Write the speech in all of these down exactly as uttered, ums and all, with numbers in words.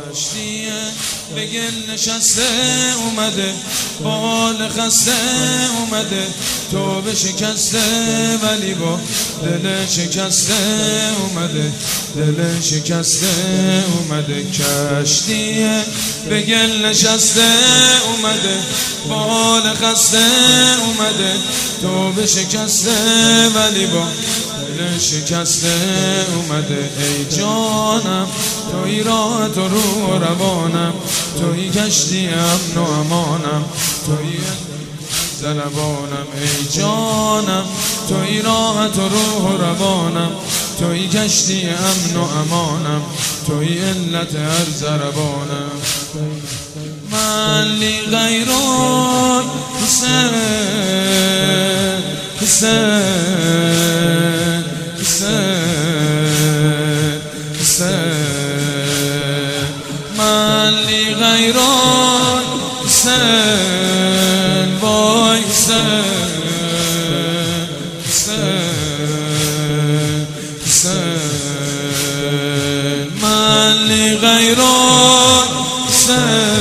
کشتیه به گل نشسته اومده، بال خسته اومده، توبه شکسته ولی با دل شکسته اومده، دل شکسته اومده. کشتیه به گل نشسته اومده، بال خسته اومده، توبه شکسته ولی با دل شکسته اومده. ای جانم توی راه تو رو روانم، توی کشتی امن و امانم، توی زلبانم. ای جانم توی راه تو رو روانم، توی کشتی امن و امانم، توی علت هر زربانم. من لی غیرون حسین حسین حسین حسین، من لی غیرون حسین وای حسین حسین حسین، من لی غیرون حسین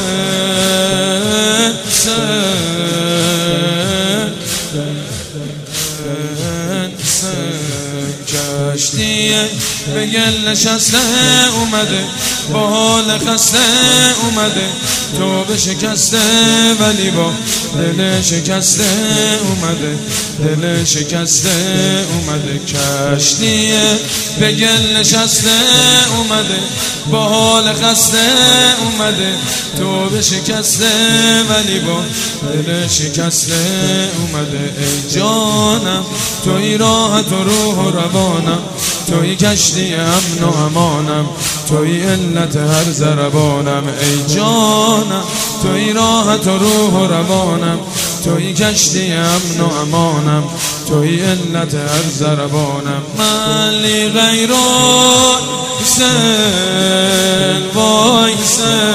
کشتیه به گل نشسته اومده، بال خسته اومده، توبه شکسته ولی با دل شکسته اومده، دل شکسته اومده. کشتیه به گل نشسته اومده، بال خسته اومده، توبه شکسته ولی با دل شکسته اومده. ای جانم توی راه تو روح روانم، توی کشتی امن و امانم، توی علت هر زربانم. ای جانم توی راه تو روح روانم، توی کشتی امن و امانم، توی علت هر زربانم. من لی غیرون حسین وای حسین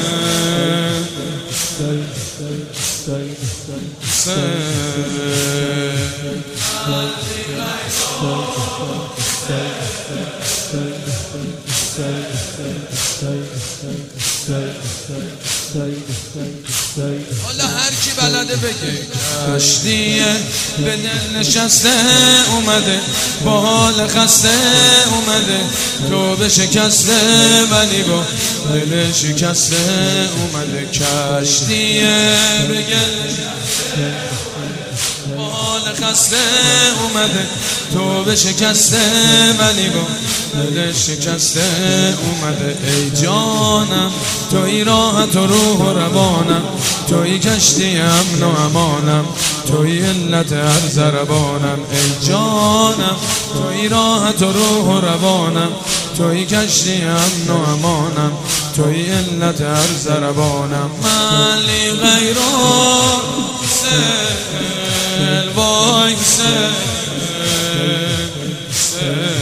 حالا هر کی بلده بگه. کشتیه به دل نشسته اومده، بال خسته اومده، توبه شکسته ولی با دل شکسته اومده. کشتیه به گل نشسته، بال خسته اومده، توبه شکسته ولی با دل شکسته اومده. ای جانم توی راه تو روح و روانم، توی کشتی امن و امانم، توی علت هر زربانم. ای جانم توی راه تو روح و روانم، توی کشتی امن و امانم، توی علت هر زربانم. من لی غیرون حسین وای حسین حسین،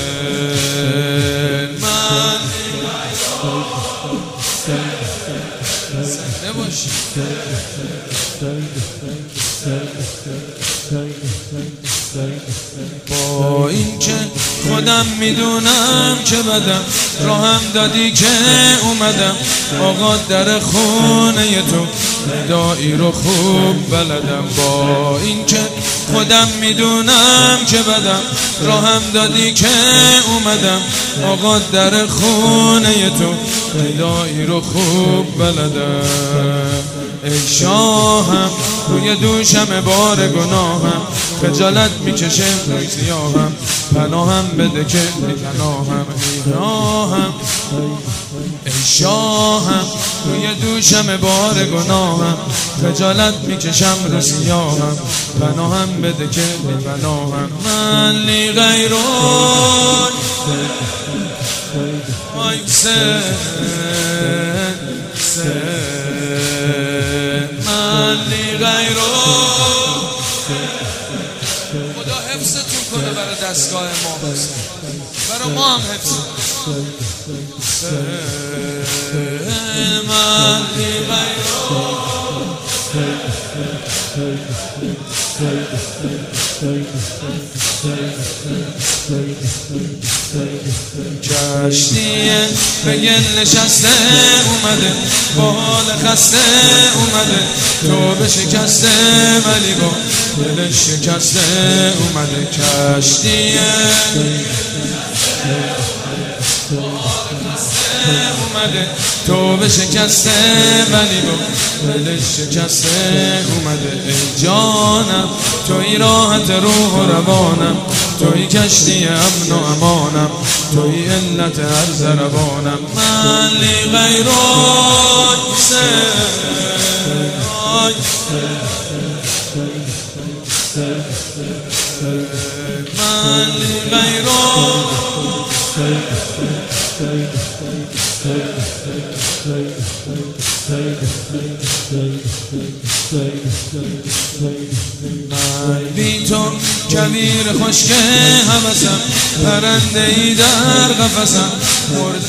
من نباشی با این که خودم میدونم که بدم، راهم دادی که اومدم. آقا در خونه تو دایی رو خوب بلدم. با این که خودم میدونم که بدم، راهم دادی که اومدم. آقا در خونه تو دایی رو خوب بلدم. ای شاهم روی دوشم بار گناهم، خجالت میکشه روی سیاهم، پناهم بده که میپناهم. ای راهم ای شاهم روی دوشم بار گناهم، خجالت میکشم رو سیاهم، پناهم بده که میپناهم. من لی غیرون وای حسین من لی غیرون. خدا حفظتون کنه برای دستگاه ما، برای ما هم حفظ. من لی غیرون کشتیه به گل نشسته اومده، با حال خسته اومده، تو به شکسته ولی با دل شکسته اومده. کشتیه اومده، تو به شکسته ولی با دل شکسته اومده. ای جانم توی راحت روح و روانم، توی کشتی امن و امانم، توی علت هر ضربانم. من لی غیرک سرای من لی غیرک من بی تو کویر خشک هوسم، پرنده ای در قفسم مرد.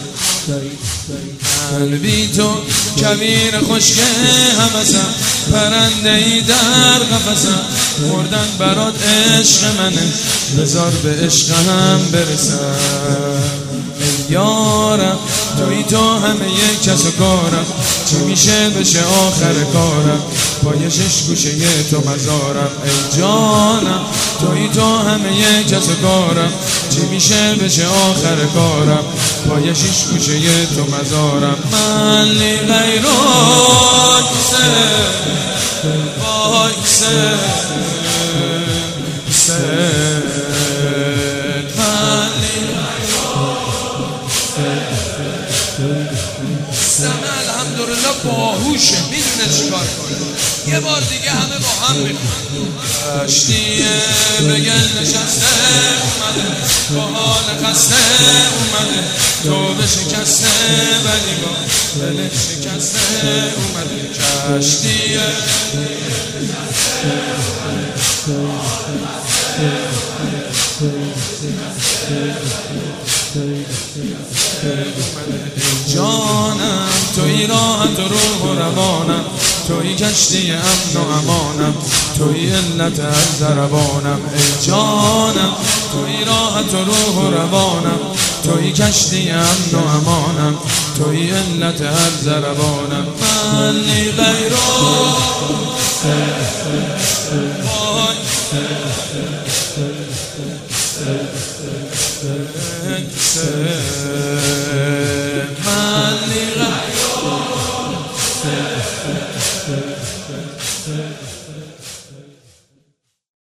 من بی تو کویر خشک هوسم، پرنده ای در قفسم مردن برات عشق منه، بذار به عشق هم برسم. ای یارم توی تو همه یک کس و کارم، چی میشه بشه آخر کارم، پای شش گوشه تو مزارم. ای جانم توی تو همه یک کس و کارم، چی میشه بشه آخر کارم، پای شش گوشه تو مزارم. من لی غیرک سر وای سر سر من لی سمه الحمدلله باهوشه، میدونه چیکار کنه. یه بار دیگه همه با هم میخونن. کشتیه به گل نشسته اومده، با حال خسته اومده، تو به شکسته ولی با دل شکسته اومده. کشتیه جانم توی راحت و روح و روانم، توی کشتی امن و امانم، توی علت هر ضربانم. ای جانم توی راحت و روح و روانم، توی کشتی امن و امانم، توی علت هر ضربانم. من لی غیرک وای من لی